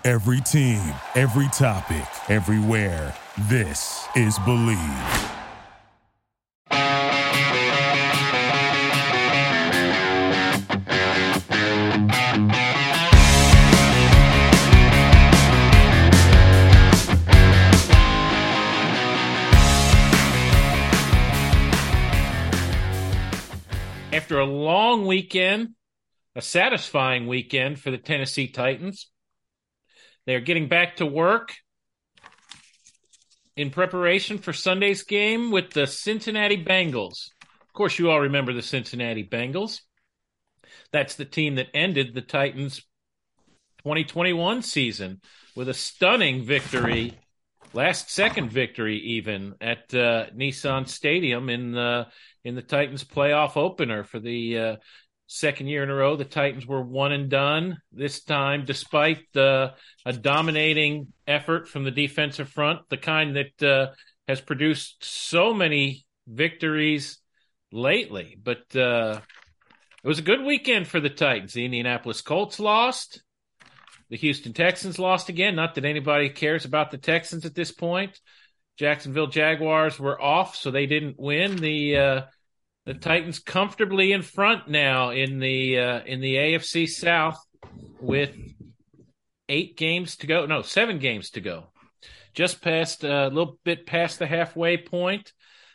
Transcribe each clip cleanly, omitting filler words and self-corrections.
Every team, every topic, everywhere. This is Believe. After a long weekend, a satisfying weekend for the Tennessee Titans, they're getting back to work in preparation for Sunday's game with the Cincinnati Bengals. Of course, you all remember the Cincinnati Bengals. That's the team that ended the Titans' 2021 season with a stunning victory, last-second victory even, at Nissan Stadium in the Titans' playoff opener for the second year in a row. The Titans were one and done this time, despite a dominating effort from the defensive front, the kind that has produced so many victories lately. But it was a good weekend for the Titans. The Indianapolis Colts lost. The Houston Texans lost again. Not that anybody cares about the Texans at this point. Jacksonville Jaguars were off, so they didn't win. The Titans comfortably in front now in the AFC South with 7 games to go. Just past a little bit past the halfway point.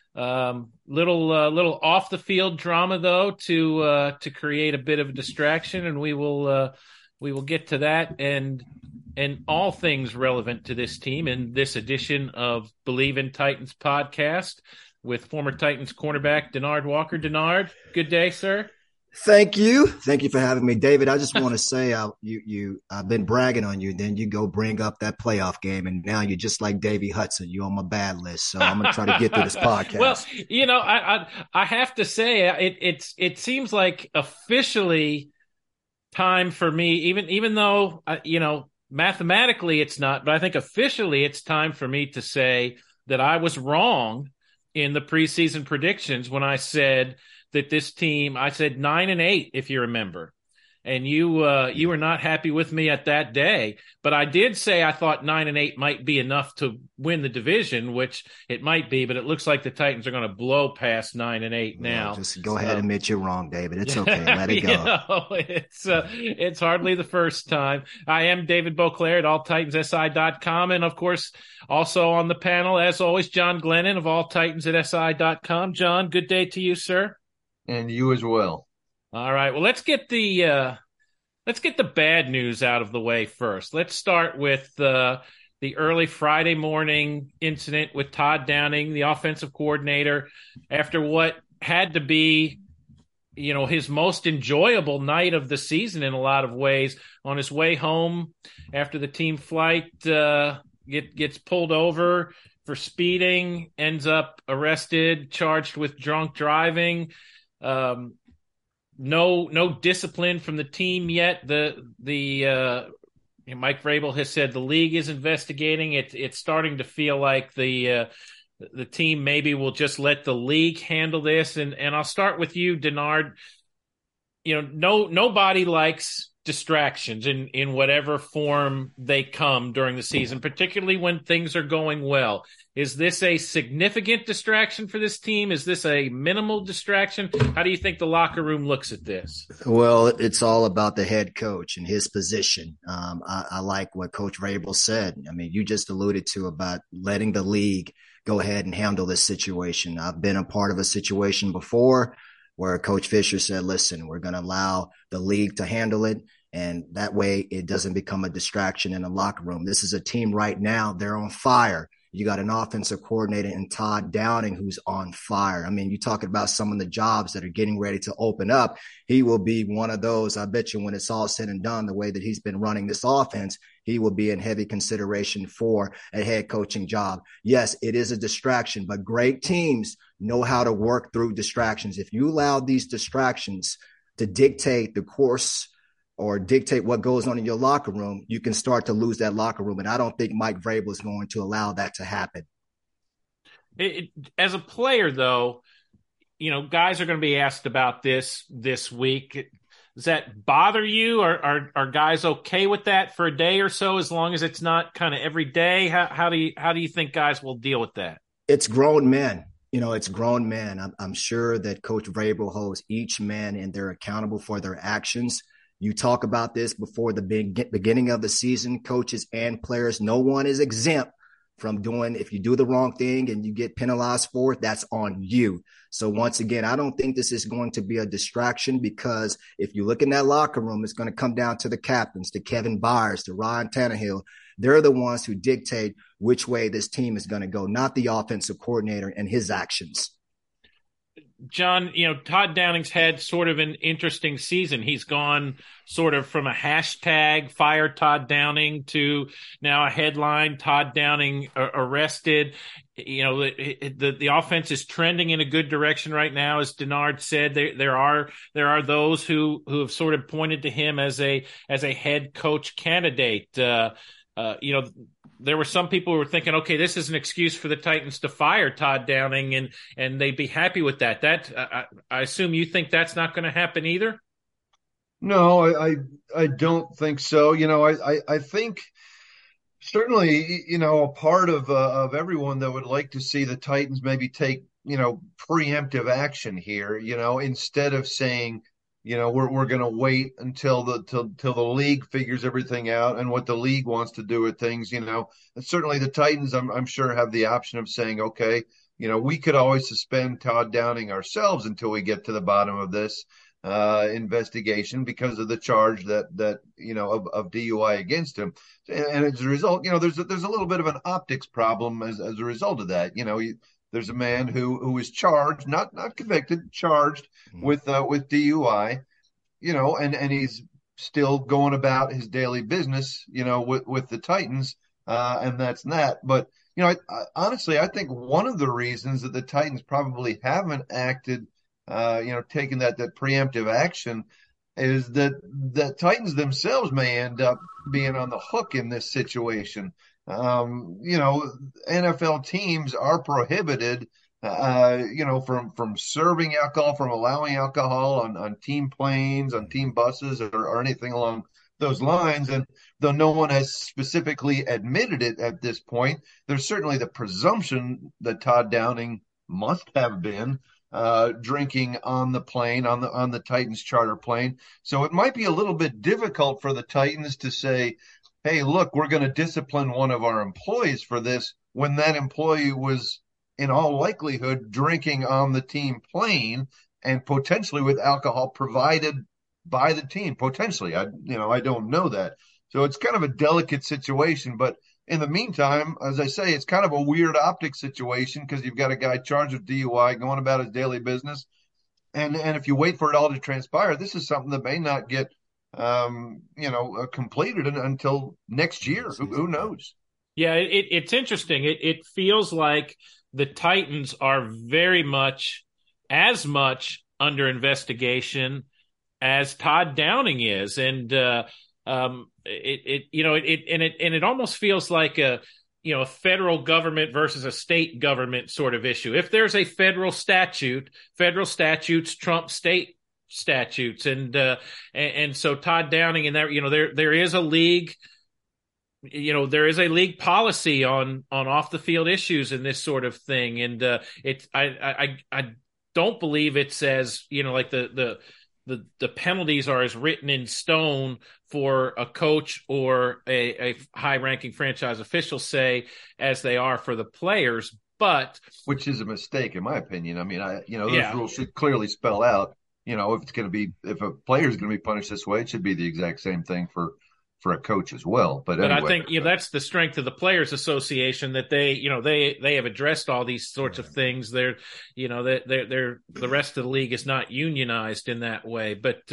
Little off the field drama though to create a bit of a distraction, and we will get to that and all things relevant to this team in this edition of Believe in Titans podcast with former Titans cornerback Denard Walker. Denard, good day, sir. Thank you for having me, David. I just want to say I've been bragging on you. Then you go bring up that playoff game, and now you're just like Davey Hudson. You're on my bad list, so I'm gonna try to get through this podcast. Well, I have to say it seems like officially time for me, even though mathematically it's not, but I think officially it's time for me to say that I was wrong in the preseason predictions when I said that this team, I said 9-8, if you remember. And you were not happy with me at that day. But I did say I thought 9-8 might be enough to win the division, which it might be, but it looks like the Titans are going to blow past 9-8 now. Well, just go ahead and admit you're wrong, David. It's okay. Let it go. It's hardly the first time. I am David Beauclair at alltitansi.com. And, of course, also on the panel, as always, John Glennon of alltitans@si.com. John, good day to you, sir. And you as well. All right. Well, let's get the bad news out of the way first. Let's start with the early Friday morning incident with Todd Downing, the offensive coordinator, after what had to be, his most enjoyable night of the season in a lot of ways. On his way home after the team flight, gets pulled over for speeding, ends up arrested, charged with drunk driving. No discipline from the team yet. Mike Vrabel has said the league is investigating. It's starting to feel like the team maybe will just let the league handle this. And I'll start with you, Denard. Nobody likes distractions in whatever form they come during the season, particularly when things are going well. Is this a significant distraction for this team? Is this a minimal distraction? How do you think the locker room looks at this? Well, it's all about the head coach and his position. I like what Coach Vrabel said. I mean, you just alluded to about letting the league go ahead and handle this situation. I've been a part of a situation before where Coach Fisher said, listen, we're going to allow the league to handle it. And that way it doesn't become a distraction in the locker room. This is a team right now. They're on fire. You got an offensive coordinator in Todd Downing who's on fire. I mean, you're talking about some of the jobs that are getting ready to open up. He will be one of those. I bet you when it's all said and done, the way that he's been running this offense, he will be in heavy consideration for a head coaching job. Yes, it is a distraction, but great teams know how to work through distractions. If you allow these distractions to dictate the course or dictate what goes on in your locker room, you can start to lose that locker room. And I don't think Mike Vrabel is going to allow that to happen. As a player, though, guys are going to be asked about this week. does that bother you? Are guys okay with that for a day or so, as long as it's not kind of every day? How do you think guys will deal with that? It's grown men. It's grown men. I'm sure that Coach Vrabel holds each man and they're accountable for their actions. You talk about this before the beginning of the season, coaches and players. No one is exempt from doing, if you do the wrong thing and you get penalized for it, that's on you. So once again, I don't think this is going to be a distraction, because if you look in that locker room, it's going to come down to the captains, to Kevin Byers, to Ryan Tannehill. They're the ones who dictate which way this team is going to go, not the offensive coordinator and his actions. John, Todd Downing's had sort of an interesting season. He's gone sort of from a hashtag fire Todd Downing to now a headline Todd Downing arrested. The offense is trending in a good direction right now. As Denard said, there are those who have sort of pointed to him as a head coach candidate. There were some people who were thinking, okay, this is an excuse for the Titans to fire Todd Downing, and they'd be happy with that. I assume you think that's not going to happen either? No, I don't think so. I think certainly, a part of everyone that would like to see the Titans maybe take, preemptive action here, instead of saying, we're going to wait until the league figures everything out and what the league wants to do with things. And certainly the Titans, I'm sure, have the option of saying, okay, we could always suspend Todd Downing ourselves until we get to the bottom of this investigation because of the charge that of DUI against him. And as a result, there's a little bit of an optics problem as a result of that. There's a man who is charged, not convicted, charged with DUI, and he's still going about his daily business, with the Titans, and that's that. But honestly, I think one of the reasons that the Titans probably haven't acted, taken that preemptive action, is that the Titans themselves may end up being on the hook in this situation. NFL teams are prohibited, from serving alcohol, from allowing alcohol on team planes, on team buses, or anything along those lines. And though no one has specifically admitted it at this point, there's certainly the presumption that Todd Downing must have been drinking on the plane, on the Titans charter plane. So it might be a little bit difficult for the Titans to say, hey, look, we're going to discipline one of our employees for this, when that employee was in all likelihood drinking on the team plane and potentially with alcohol provided by the team. Potentially, I don't know that. So it's kind of a delicate situation. But in the meantime, as I say, it's kind of a weird optics situation, because you've got a guy charged with DUI going about his daily business. And if you wait for it all to transpire, this is something that may not get completed until next year. Who knows? Yeah, it's interesting. It feels like the Titans are very much as much under investigation as Todd Downing is, and it almost feels like a federal government versus a state government sort of issue. If there's a federal statutes trump state statutes, and so Todd Downing, and that there is a league, there is a league policy on off the field issues and this sort of thing, and I don't believe it says like the penalties are as written in stone for a coach or a high ranking franchise official, say, as they are for the players, but which is a mistake in my opinion. I mean, those rules should clearly spell out. If a player is going to be punished this way, it should be the exact same thing for a coach as well. But anyway, I think that's the strength of the Players Association, that they have addressed all these sorts of things. They're the rest of the league is not unionized in that way. But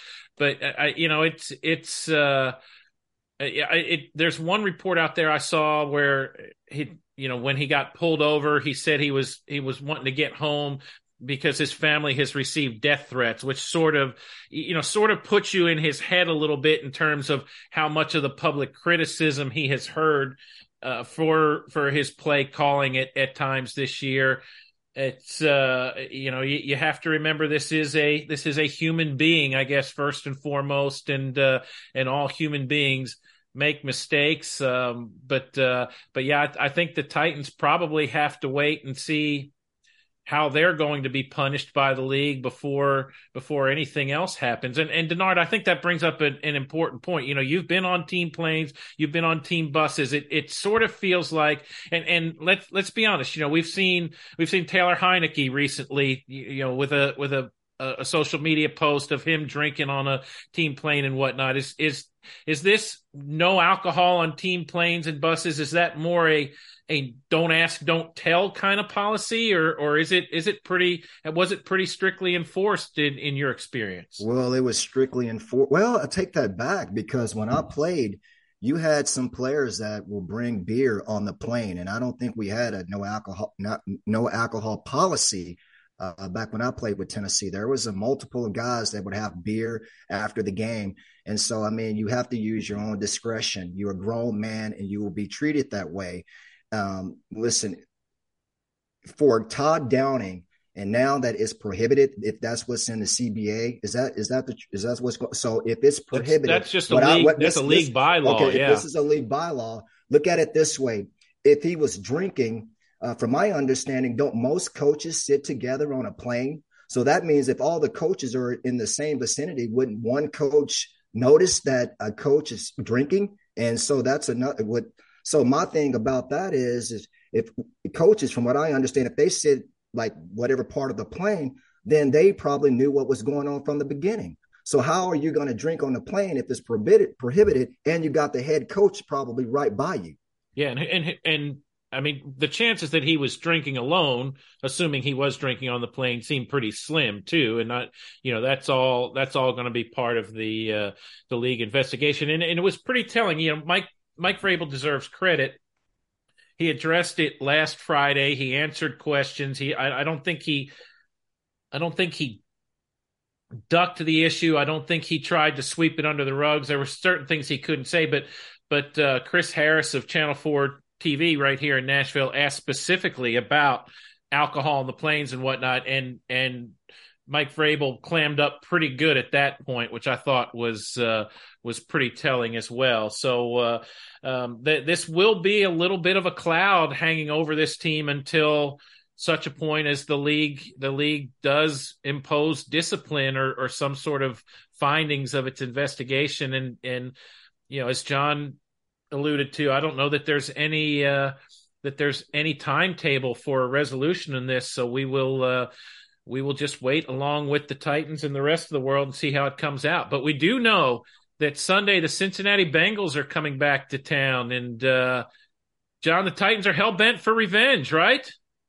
there's one report out there I saw where when he got pulled over, he said he was wanting to get home because his family has received death threats, which sort of puts you in his head a little bit in terms of how much of the public criticism he has heard for his play calling at times this year. It's you have to remember this is a human being, I guess, first and foremost, and all human beings make mistakes. But yeah, I think the Titans probably have to wait and see how they're going to be punished by the league before anything else happens. And Denard, I think that brings up an important point. You've been on team planes, you've been on team buses. It sort of feels like, and let's be honest, we've seen Taylor Heineke recently, with a social media post of him drinking on a team plane and whatnot. Is this no alcohol on team planes and buses? Is that more a don't ask, don't tell kind of policy, or was it pretty strictly enforced in your experience? Well, it was strictly enforced. Well, I take that back, because when I played, you had some players that will bring beer on the plane, and I don't think we had a no alcohol policy. Back when I played with Tennessee, there was a multiple of guys that would have beer after the game. And so, I mean, you have to use your own discretion. You're a grown man and you will be treated that way. Listen, for Todd Downing, and now that it's prohibited, if that's what's in the CBA, is that what's going? So if it's prohibited, that's just a league bylaw. Okay, yeah. If this is a league bylaw, look at it this way: if he was drinking, from my understanding, don't most coaches sit together on a plane? So that means if all the coaches are in the same vicinity, wouldn't one coach notice that a coach is drinking? And so that's another. So my thing about that is if coaches, from what I understand, if they sit like whatever part of the plane, then they probably knew what was going on from the beginning. So how are you going to drink on the plane if it's prohibited, and you got the head coach probably right by you? Yeah, and I mean, the chances that he was drinking alone, assuming he was drinking on the plane, seem pretty slim too. And not, that's all going to be part of the league investigation. And it was pretty telling. Mike Vrabel deserves credit. He addressed it last Friday. He answered questions. I don't think he ducked the issue. I don't think he tried to sweep it under the rugs. There were certain things he couldn't say, but Chris Harris of Channel 4 TV right here in Nashville asked specifically about alcohol on the planes and whatnot, and Mike Vrabel clammed up pretty good at that point, which I thought was pretty telling as well. So this will be a little bit of a cloud hanging over this team until such a point as the league does impose discipline or some sort of findings of its investigation. And as John alluded to, I don't know that there's any timetable for a resolution in this. So we will just wait along with the Titans and the rest of the world and see how it comes out. But we do know that Sunday the Cincinnati Bengals are coming back to town. And, John, the Titans are hell-bent for revenge, right?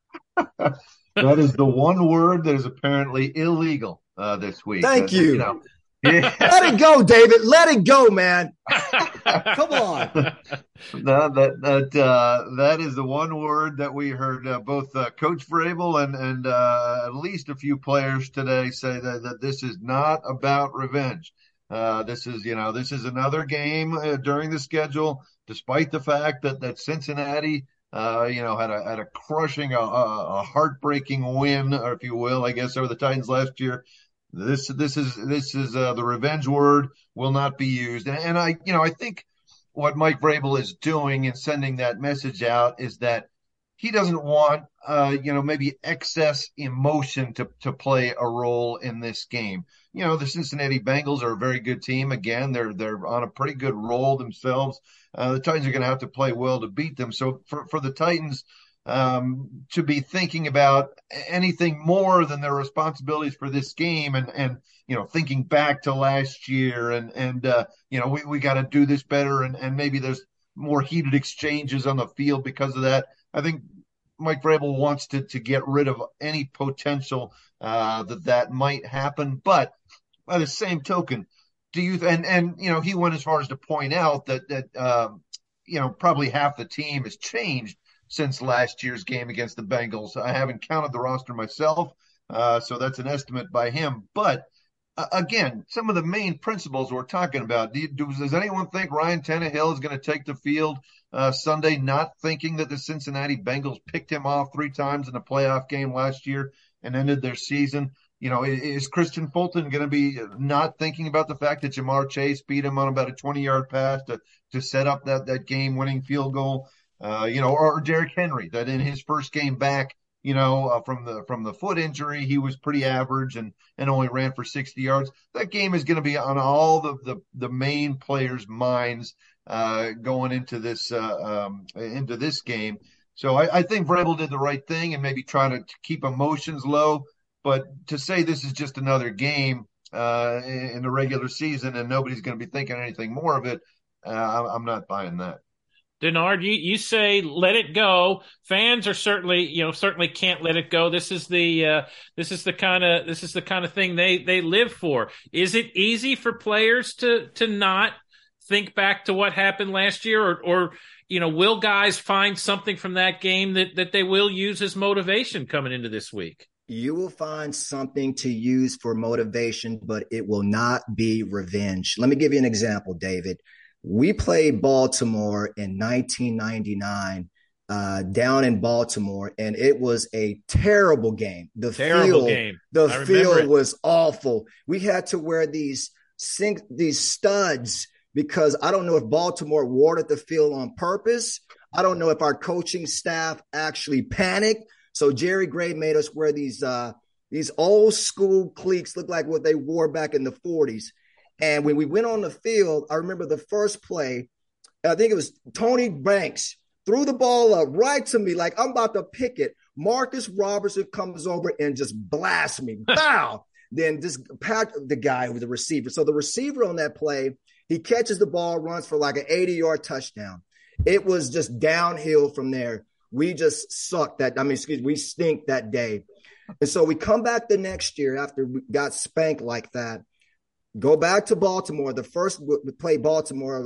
That is the one word that is apparently illegal this week. Thank you. Yeah. Let it go, David. Let it go, man. Come on. No, that is the one word that we heard both Coach Vrabel and at least a few players today say that this is not about revenge. This is another game during the schedule, despite the fact that Cincinnati had a crushing, a heartbreaking win, or if you will, I guess, over the Titans last year. This is the revenge word will not be used. And I think what Mike Vrabel is doing in sending that message out is that he doesn't want, maybe excess emotion to play a role in this game. The Cincinnati Bengals are a very good team. Again, they're on a pretty good roll themselves. The Titans are going to have to play well to beat them. So for the Titans to be thinking about anything more than their responsibilities for this game and thinking back to last year and we got to do this better and maybe there's more heated exchanges on the field because of that. I think Mike Vrabel wants to get rid of any potential that might happen. But by the same token, do you he went as far as to point out that probably half the team has changed since last year's game against the Bengals. I haven't counted the roster myself, so that's an estimate by him. But again, some of the main principles we're talking about. Does anyone think Ryan Tannehill is going to take the field Sunday, not thinking that the Cincinnati Bengals picked him off 3 times in a playoff game last year and ended their season? Is Christian Fulton going to be not thinking about the fact that Jamar Chase beat him on about a 20-yard pass to set up that game-winning field goal? Or Derrick Henry, that in his first game back, from the foot injury, he was pretty average and only ran for 60 yards. That game is going to be on all the main players' minds going into this game. So I think Vrabel did the right thing and maybe try to keep emotions low. But to say this is just another game in the regular season and nobody's going to be thinking anything more of it, I'm not buying that. Denard, you say let it go. Fans are certainly can't let it go. This is the kind of thing they live for. Is it easy for players to not think back to what happened last year, or will guys find something from that game that they will use as motivation coming into this week? You will find something to use for motivation, but it will not be revenge. Let me give you an example, David. We played Baltimore in 1999 down in Baltimore, and it was a terrible game. The field was awful. We had to wear these studs because I don't know if Baltimore watered the field on purpose. I don't know if our coaching staff actually panicked. So Jerry Gray made us wear these old school cleats, look like what they wore back in the 40s. And when we went on the field, I remember the first play, I think it was Tony Banks, threw the ball up right to me like I'm about to pick it. Marcus Robertson comes over and just blasts me. Bow! Then the guy with the receiver. So the receiver on that play, he catches the ball, runs for like an 80-yard touchdown. It was just downhill from there. We just sucked we stink that day. And so we come back the next year after we got spanked like that. Go back to Baltimore. We played Baltimore.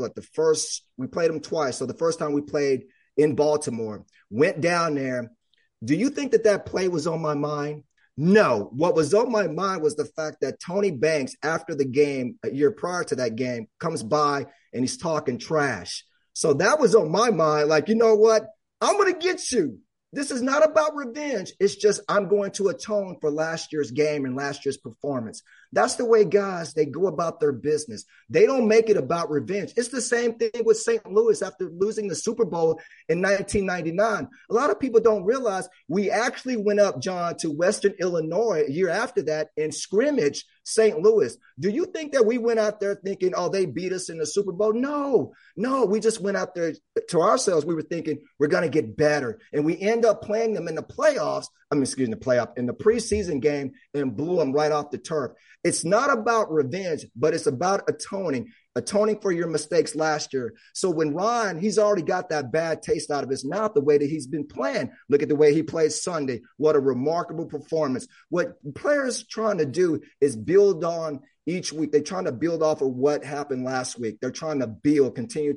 We played them twice. So the first time we played in Baltimore, went down there. Do you think that play was on my mind? No. What was on my mind was the fact that Tony Banks, after the game, a year prior to that game, comes by and he's talking trash. So that was on my mind. Like, you know what? I'm going to get you. This is not about revenge. It's just I'm going to atone for last year's game and last year's performance. That's the way guys, they go about their business. They don't make it about revenge. It's the same thing with St. Louis after losing the Super Bowl in 1999. A lot of people don't realize we actually went up, John, to Western Illinois a year after that and scrimmaged St. Louis. Do you think that we went out there thinking, oh, they beat us in the Super Bowl? No, we just went out there to ourselves. We were thinking we're going to get better. And we end up playing them in the playoffs. In the preseason game and blew them right off the turf. It's not about revenge, but it's about atoning for your mistakes last year. So when Ryan, he's already got that bad taste out of his mouth, the way that he's been playing. Look at the way he played Sunday. What a remarkable performance. What players trying to do is build on each week. They're trying to build off of what happened last week. They're trying to continue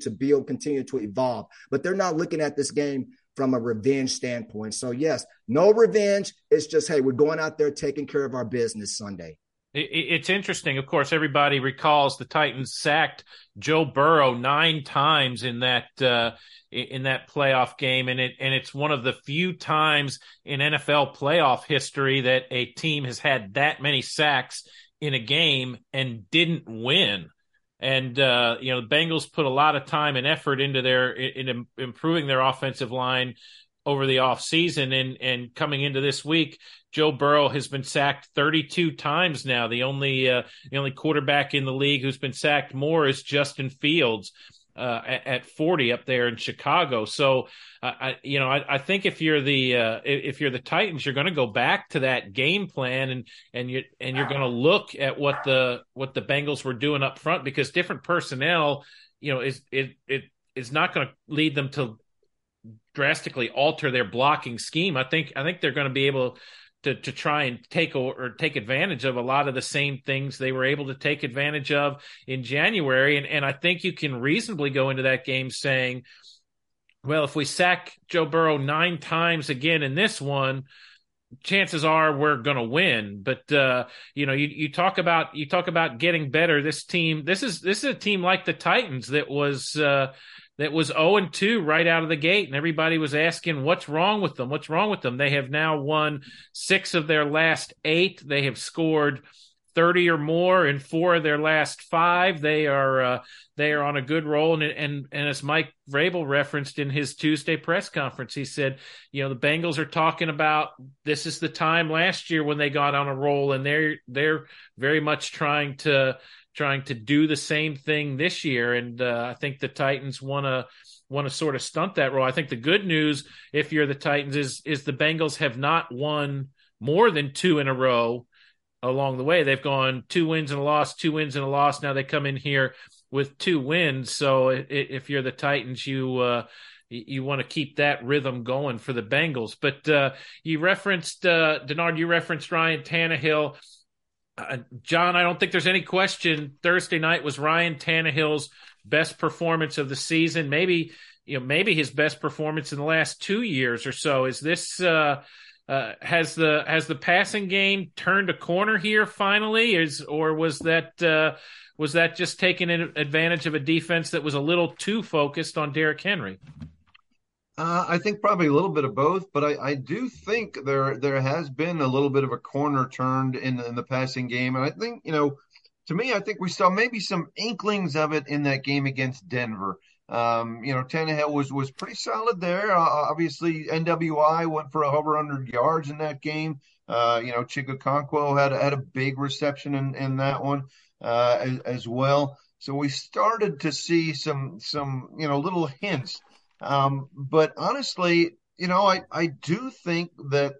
to evolve, but they're not looking at this game from a revenge standpoint. So yes, no revenge. It's just, hey, we're going out there taking care of our business Sunday. It's interesting. Of course, everybody recalls the Titans sacked Joe Burrow 9 times in that playoff game, and it's one of the few times in NFL playoff history that a team has had that many sacks in a game and didn't win. And the Bengals put a lot of time and effort into improving their offensive line over the offseason, and coming into this week, Joe Burrow has been sacked 32 times now. The only quarterback in the league who's been sacked more is Justin Fields at 40 up there in Chicago. So I think if you're the Titans, you're going to go back to that game plan and you're going to look at what the Bengals were doing up front, because different personnel, is not going to lead them to drastically alter their blocking scheme. I think they're going to be able to try and take advantage of a lot of the same things they were able to take advantage of in January. And I think you can reasonably go into that game saying, well, if we sack Joe Burrow 9 times again in this one, chances are we're going to win. But you talk about getting better. This is a team like the Titans that was 0-2 right out of the gate, and everybody was asking what's wrong with them. What's wrong with them? They have now won 6 of their last 8. They have scored 30 or more in 4 of their last 5. They are on a good roll. And as Mike Vrabel referenced in his Tuesday press conference, he said, the Bengals are talking about this is the time last year when they got on a roll, and they're very much trying to do the same thing this year. And I think the Titans want to sort of stunt that roll. I think the good news, if you're the Titans, is the Bengals have not won more than 2 in a row along the way. They've gone 2 wins and a loss, 2 wins and a loss. Now they come in here with 2 wins. So if you're the Titans, you want to keep that rhythm going for the Bengals. But you referenced Denard. You referenced Ryan Tannehill. John, I don't think there's any question. Thursday night was Ryan Tannehill's best performance of the season. Maybe his best performance in the last 2 years or so. Is this? Has the passing game turned a corner here finally, or was that just taking advantage of a defense that was a little too focused on Derrick Henry? I think probably a little bit of both, but I do think there has been a little bit of a corner turned in the passing game, and I think to me, I think we saw maybe some inklings of it in that game against Denver. Tannehill was pretty solid there. Obviously, NWI went for over 100 yards in that game. Chig Okonkwo had a big reception in that one as well. So we started to see some little hints. But honestly, I do think that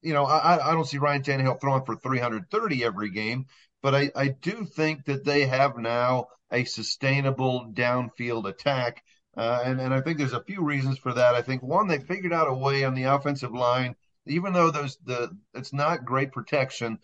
I don't see Ryan Tannehill throwing for 330 every game, but I do think that they have now a sustainable downfield attack. And I think there's a few reasons for that. I think one, they figured out a way on the offensive line, even though it's not great protection.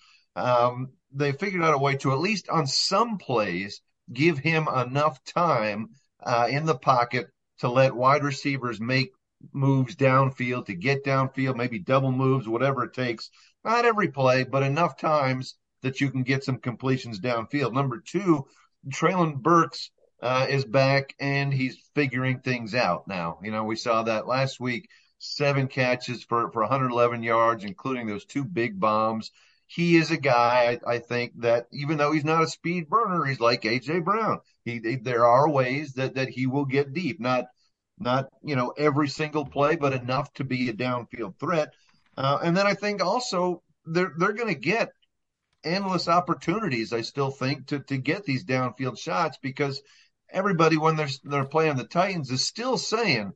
They figured out a way to, at least on some plays, give him enough time in the pocket to let wide receivers make moves downfield, to get downfield, maybe double moves, whatever it takes. Not every play, but enough times that you can get some completions downfield. Number 2, Treylon Burks is back, and he's figuring things out now. We saw that last week, 7 catches for 111 yards, including those 2 big bombs. He is a guy, I think, that even though he's not a speed burner, he's like A.J. Brown. There are ways that he will get deep, not every single play, but enough to be a downfield threat. And then I think also they're going to get endless opportunities, I still think, to get these downfield shots, because everybody, when they're playing the Titans, is still saying,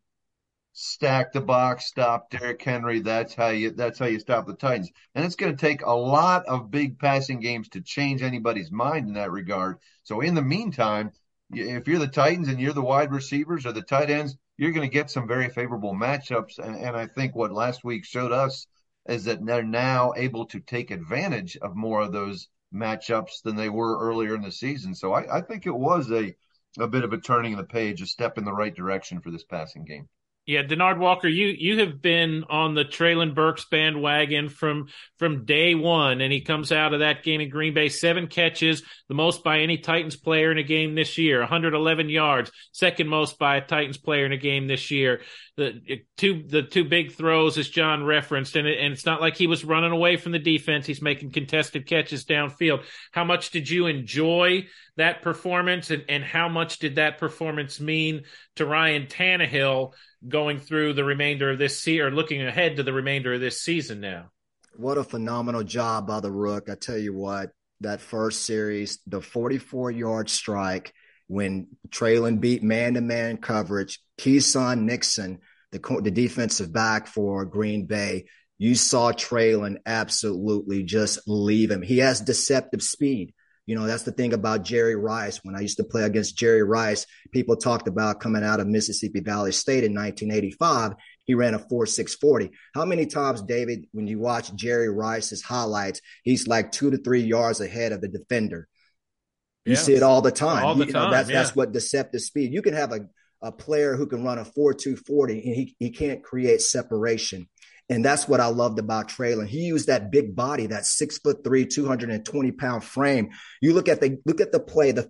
stack the box, stop Derrick Henry. That's how you stop the Titans. And it's going to take a lot of big passing games to change anybody's mind in that regard. So in the meantime, if you're the Titans and you're the wide receivers or the tight ends, you're going to get some very favorable matchups. And I think what last week showed us is that they're now able to take advantage of more of those matchups than they were earlier in the season. So I think it was a bit of a turning of the page, a step in the right direction for this passing game. Yeah, Denard Walker, you have been on the Treylon Burks bandwagon from day one, and he comes out of that game in Green Bay, 7 catches, the most by any Titans player in a game this year, 111 yards, second most by a Titans player in a game this year. The two big throws, as John referenced, and it's not like he was running away from the defense. He's making contested catches downfield. How much did you enjoy that performance, and how much did that performance mean to Ryan Tannehill going through the remainder of this season, or looking ahead to the remainder of this season now? What a phenomenal job by the Rook. I tell you what, that first series, the 44-yard strike when Treylon beat man-to-man coverage, Keyshawn Nixon, the defensive back for Green Bay, you saw Treylon absolutely just leave him. He has deceptive speed. That's the thing about Jerry Rice. When I used to play against Jerry Rice, people talked about coming out of Mississippi Valley State in 1985. He ran a 4.640. How many times, David, when you watch Jerry Rice's highlights, he's like 2 to 3 yards ahead of the defender? You see it all the time. All the time. That's what deceptive speed. You can have a player who can run a 4.240 and he can't create separation. And that's what I loved about Treylon. He used that big body, that 6'3", 220-pound frame. You look at the play, the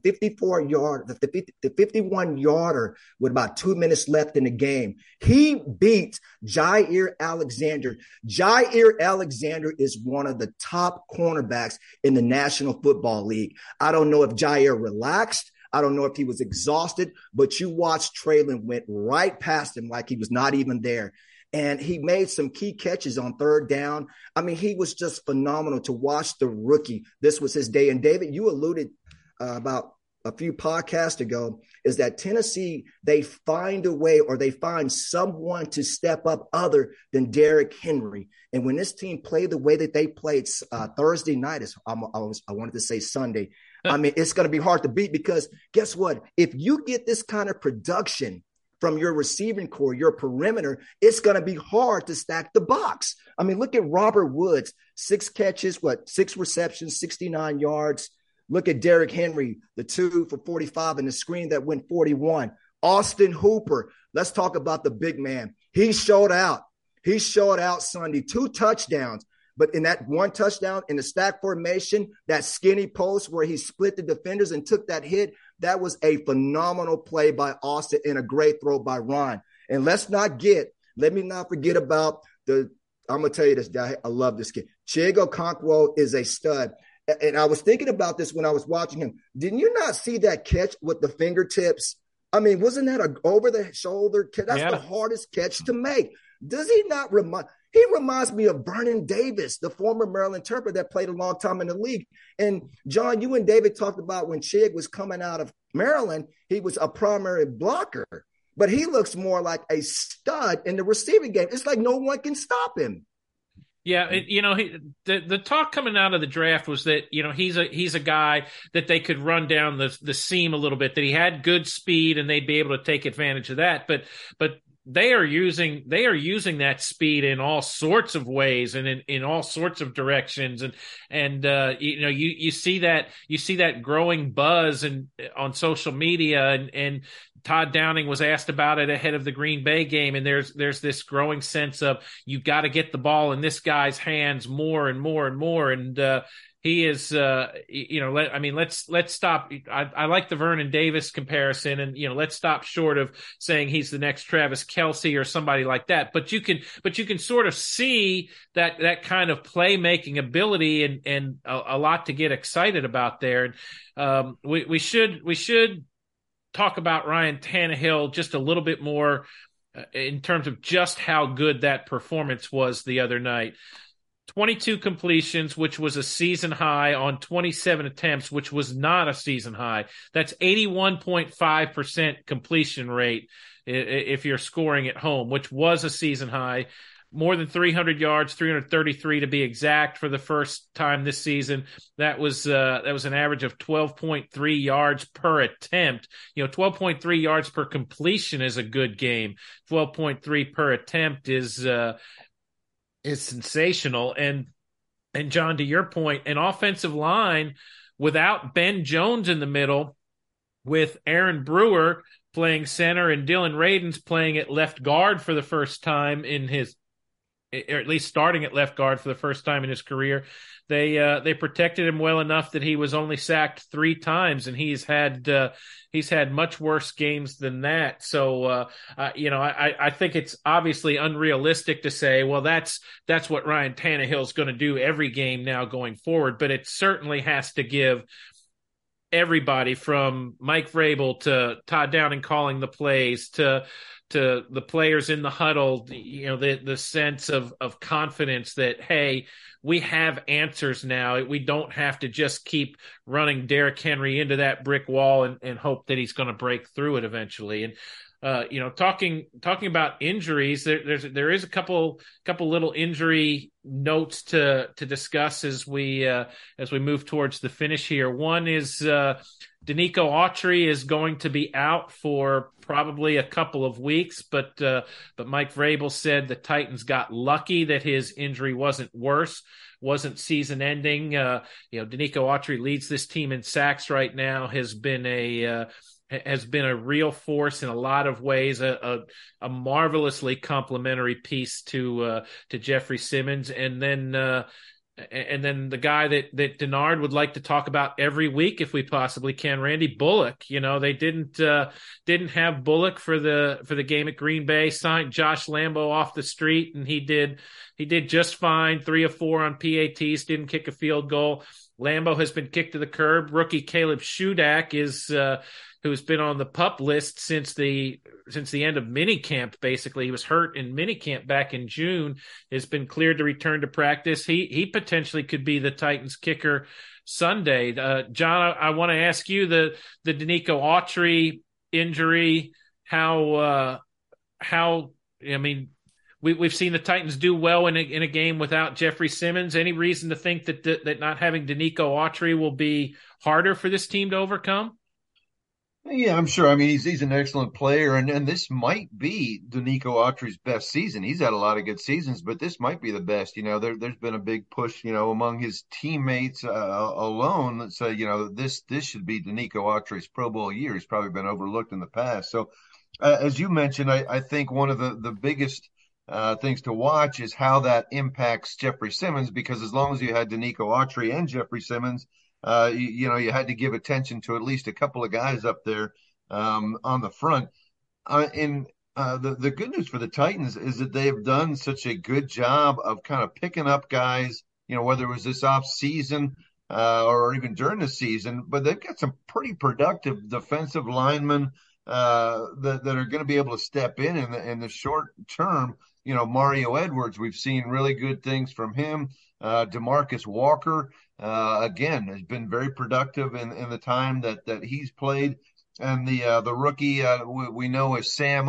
51-yarder with about 2 minutes left in the game. He beat Jaire Alexander. Jaire Alexander is one of the top cornerbacks in the National Football League. I don't know if Jaire relaxed. I don't know if he was exhausted, but you watch Treylon went right past him like he was not even there. And he made some key catches on third down. I mean, he was just phenomenal to watch the rookie. This was his day. And David, you alluded about a few podcasts ago, is that Tennessee, they find a way, or they find someone to step up other than Derrick Henry. And when this team played the way that they played Thursday night, I wanted to say Sunday, I mean, it's going to be hard to beat, because guess what? If you get this kind of production from your receiving core, your perimeter, it's going to be hard to stack the box. I mean, look at Robert Woods, 6 catches, 6 receptions, 69 yards. Look at Derrick Henry, the 2 for 45 and the screen that went 41. Austin Hooper, let's talk about the big man. He showed out. He showed out Sunday, 2 touchdowns. But in that 1 touchdown in the stack formation, that skinny post where he split the defenders and took that hit, that was a phenomenal play by Austin and a great throw by Ron. And let me not forget about I'm going to tell you this, guy. I love this kid. Chig Okonkwo is a stud. And I was thinking about this when I was watching him. Didn't you not see that catch with the fingertips? I mean, wasn't that an over-the-shoulder catch? That's the hardest catch to make. Does he not He reminds me of Vernon Davis, the former Maryland Terper that played a long time in the league. And, John, you and David talked about when Chig was coming out of Maryland, he was a primary blocker. But he looks more like a stud in the receiving game. It's like no one can stop him. Yeah, the talk coming out of the draft was that, he's a guy that they could run down the seam a little bit, that he had good speed and they'd be able to take advantage of that. But they are using that speed in all sorts of ways and in all sorts of directions. And you see that growing buzz on social media, and Todd Downing was asked about it ahead of the Green Bay game. And there's this growing sense of, you got to get the ball in this guy's hands more and more and more. And, he is, let's stop. I like the Vernon Davis comparison, and, let's stop short of saying he's the next Travis Kelce or somebody like that. But you can sort of see that kind of playmaking ability and a lot to get excited about there. And we should talk about Ryan Tannehill just a little bit more in terms of just how good that performance was the other night. 22 completions, which was a season high, on 27 attempts, which was not a season high. That's 81.5% completion rate if you're scoring at home, which was a season high. More than 300 yards, 333 to be exact, for the first time this season. That was an average of 12.3 yards per attempt. 12.3 yards per completion is a good game. 12.3 per attempt is sensational. And John, to your point, an offensive line without Ben Jones in the middle, with Aaron Brewer playing center and Dylan Radins playing at left guard for the first time or at least starting at left guard for the first time in his career. They protected him well enough that he was only sacked 3 times, and he's had much worse games than that. So I think it's obviously unrealistic to say, well, that's what Ryan Tannehill's going to do every game now going forward. But it certainly has to give everybody, from Mike Vrabel to Todd Downing calling the plays to the players in the huddle, the sense of confidence that, hey, we have answers now. We don't have to just keep running Derrick Henry into that brick wall and hope that he's going to break through it eventually. And talking about injuries, there is a couple little injury notes to discuss as we move towards the finish here. One is Denico Autry is going to be out for probably a couple of weeks, but Mike Vrabel said the Titans got lucky that his injury wasn't season ending. Denico Autry leads this team in sacks right now, has been a has been a real force in a lot of ways, a marvelously complimentary piece to Jeffrey Simmons. And then the guy that Denard would like to talk about every week if we possibly can, Randy Bullock. They didn't have Bullock for the game at Green Bay. Signed Josh Lambo off the street, and he did just fine. 3 of 4 on PATs, didn't kick a field goal. Lambo has been kicked to the curb. Rookie Caleb Shudak who's been on the PUP list since the end of minicamp. Basically, he was hurt in minicamp back in June. Has been cleared to return to practice. He potentially could be the Titans kicker Sunday. John, I want to ask you the Denico Autry injury. How I mean, we've seen the Titans do well in a game without Jeffrey Simmons. Any reason to think that not having Denico Autry will be harder for this team to overcome? Yeah, I'm sure. I mean, he's an excellent player, and this might be Denico Autry's best season. He's had a lot of good seasons, but this might be the best. There's been a big push, among his teammates alone that say, this should be Denico Autry's Pro Bowl year. He's probably been overlooked in the past. So, as you mentioned, I think one of the biggest things to watch is how that impacts Jeffrey Simmons, because as long as you had Denico Autry and Jeffrey Simmons, you had to give attention to at least a couple of guys up there on the front. The good news for the Titans is that they have done such a good job of kind of picking up guys, whether it was this off season or even during the season, but they've got some pretty productive defensive linemen that are going to be able to step in the short term. Mario Edwards, we've seen really good things from him. DeMarcus Walker, again, has been very productive in the time that he's played. And the rookie we know is Sam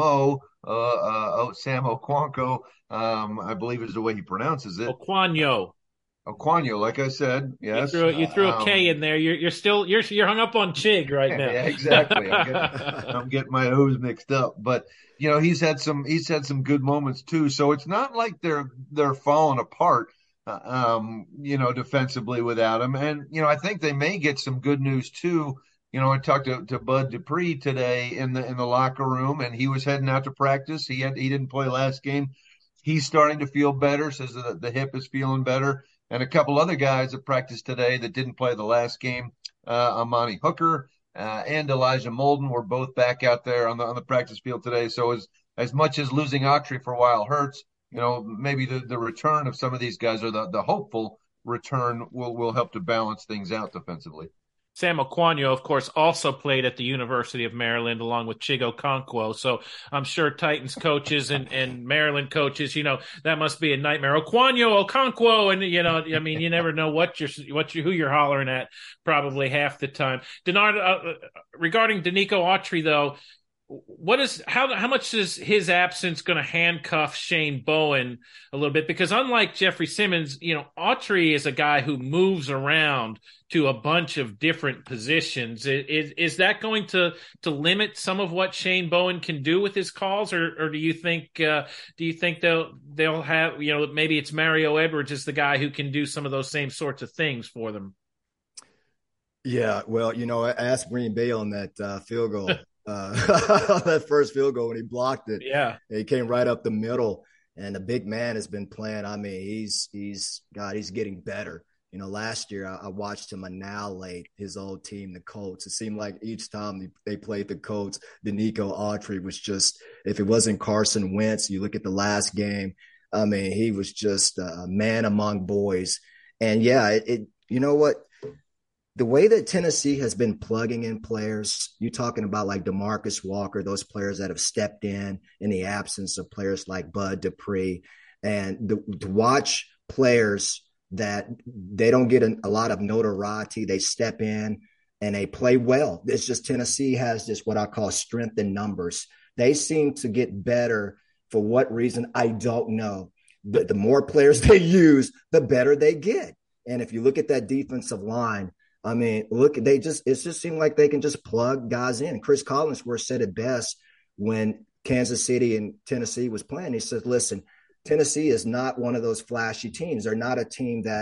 Okwanko, I believe is the way he pronounces it. Okwonyo, like I said, yes. You threw a K in there. You're hung up on Chig right now. Yeah, exactly. I'm getting my O's mixed up, but he's had some good moments too. So it's not like they're falling apart, defensively without him. And I think they may get some good news too. I talked to Bud Dupree today in the locker room, and he was heading out to practice. He didn't play last game. He's starting to feel better. Says that the hip is feeling better. And a couple other guys that practiced today that didn't play the last game, Amani Hooker and Elijah Molden, were both back out there on the practice field today. So as much as losing Autry for a while hurts, maybe the return of some of these guys, or the hopeful return, will help to balance things out defensively. Sam Okwanyo, of course, also played at the University of Maryland along with Chig Okonkwo. So I'm sure Titans coaches and Maryland coaches, that must be a nightmare. Okonkwo, and you never know who you're hollering at probably half the time. Denard, regarding Denico Autry though, how much is his absence going to handcuff Shane Bowen a little bit? Because unlike Jeffrey Simmons, Autry is a guy who moves around to a bunch of different positions. Is that going to limit some of what Shane Bowen can do with his calls, or do you think they'll have, maybe it's Mario Edwards is the guy who can do some of those same sorts of things for them? Yeah, well, I asked Green Bay on that field goal. That first field goal when he blocked it. Yeah. He came right up the middle, and the big man has been playing. I mean, he's getting better. Last year I watched him annihilate his old team, the Colts. It seemed like each time they played the Colts, Denico Autry was just, if it wasn't Carson Wentz, you look at the last game, I mean, he was just a man among boys. And yeah, you know what? The way that Tennessee has been plugging in players, you're talking about like DeMarcus Walker, those players that have stepped in the absence of players like Bud Dupree, and to watch players that they don't get a lot of notoriety, they step in and they play well. It's just Tennessee has this, what I call strength in numbers. They seem to get better. For what reason, I don't know. But the more players they use, the better they get. And if you look at that defensive line, I mean, it just seemed like they can just plug guys in. Chris Collinsworth said it best when Kansas City and Tennessee was playing. He said, listen, Tennessee is not one of those flashy teams. They're not a team that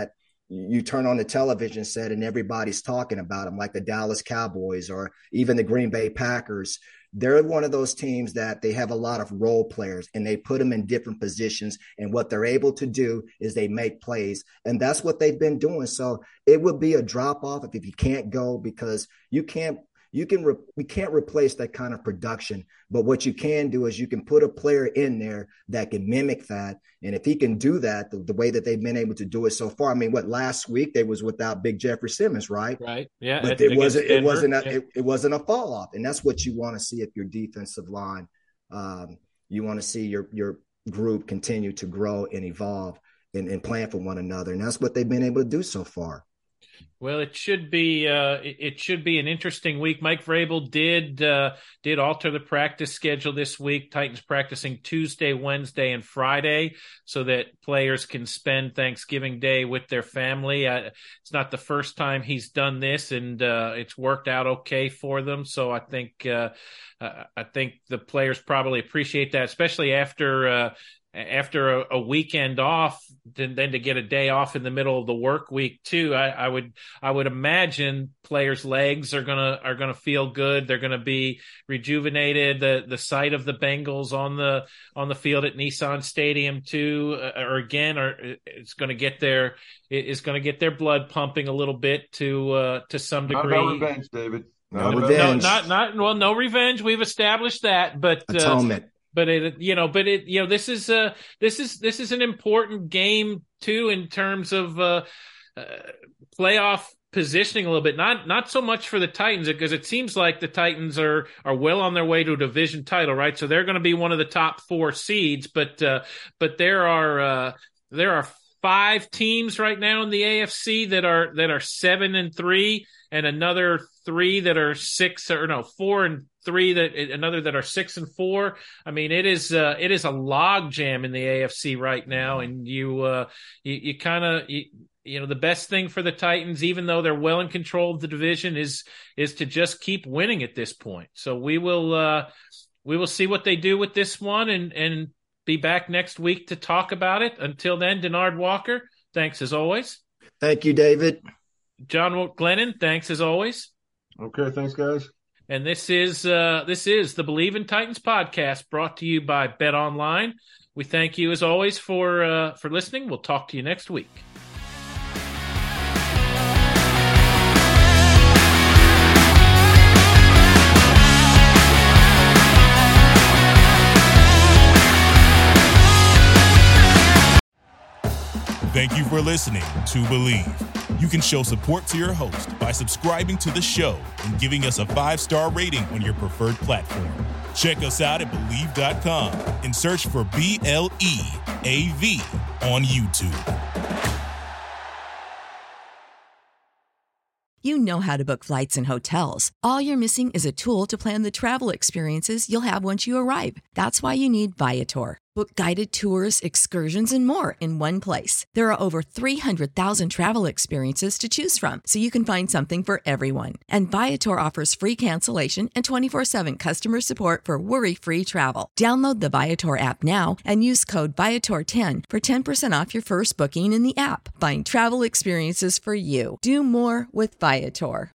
you turn on the television set and everybody's talking about them, like the Dallas Cowboys or even the Green Bay Packers. They're one of those teams that they have a lot of role players and they put them in different positions. And what they're able to do is they make plays. And that's what they've been doing. So it would be a drop off if you can't go, because we can't replace that kind of production. But what you can do is you can put a player in there that can mimic that. And if he can do that, the way that they've been able to do it so far, I mean, last week they was without Big Jeffrey Simmons, right? Right. Yeah. But it wasn't a fall off. And that's what you want to see if your defensive line, you want to see your group continue to grow and evolve and plan for one another. And that's what they've been able to do so far. Well, it should be an interesting week. Mike Vrabel did alter the practice schedule this week. Titans practicing Tuesday, Wednesday, and Friday so that players can spend Thanksgiving Day with their family. It's not the first time he's done this, and it's worked out okay for them. So I think the players probably appreciate that, especially after a weekend off, then to get a day off in the middle of the work week too. I would imagine players' legs are gonna feel good. They're gonna be rejuvenated. The sight of the Bengals on the field at Nissan Stadium too, is gonna get their blood pumping a little bit to some degree. Not about revenge, David. No revenge. No revenge. We've established that, but atonement. This is an important game too in terms of playoff positioning a little bit. Not so much for the Titans, because it seems like the Titans are well on their way to a division title, right? So they're going to be one of the top 4 seeds, but there are 5 teams right now in the AFC that are 7-3, and another 3 that are 4 and 3 another that are 6-4. I mean, it is a log jam in the AFC right now, and you the best thing for the Titans, even though they're well in control of the division, is to just keep winning at this point. So we will see what they do with this one, and be back next week to talk about it. Until then, Denard Walker, thanks as always. Thank you, David. John Glennon, thanks as always. Okay, thanks, guys. And this is the Believe in Titans podcast, brought to you by Bet Online. We thank you as always for listening. We'll talk to you next week. Thank you for listening to Believe. You can show support to your host by subscribing to the show and giving us a 5-star rating on your preferred platform. Check us out at Believe.com and search for BLEAV on YouTube. You know how to book flights and hotels. All you're missing is a tool to plan the travel experiences you'll have once you arrive. That's why you need Viator. Book guided tours, excursions, and more in one place. There are over 300,000 travel experiences to choose from, so you can find something for everyone. And Viator offers free cancellation and 24/7 customer support for worry-free travel. Download the Viator app now and use code Viator10 for 10% off your first booking in the app. Find travel experiences for you. Do more with Viator.